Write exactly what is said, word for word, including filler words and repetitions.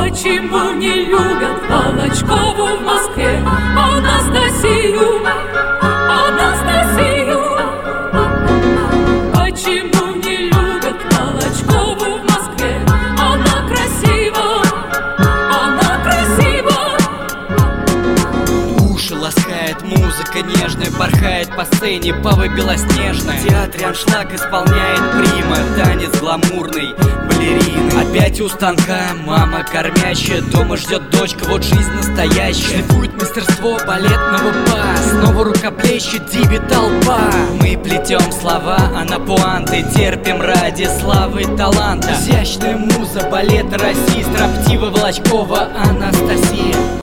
Почему не любят Волочкову в Москве? Анастасию, Анастасию. Почему не любят Волочкову в Москве? Она красива, она красива. Уши ласкает музыка нежная, порхает по сцене Пава Белоснежная. В театре аншлаг исполняет прима, танец гламурный балерины. Опять у станка мама кормящая, дома ждет дочка, вот жизнь настоящая. Шлифует мастерство балетного па, снова рукоплещет диви толпа. Мы плетем слова, а на пуанты терпим ради славы и таланта. Изящная муза балета России, строптива Волочкова Анастасия.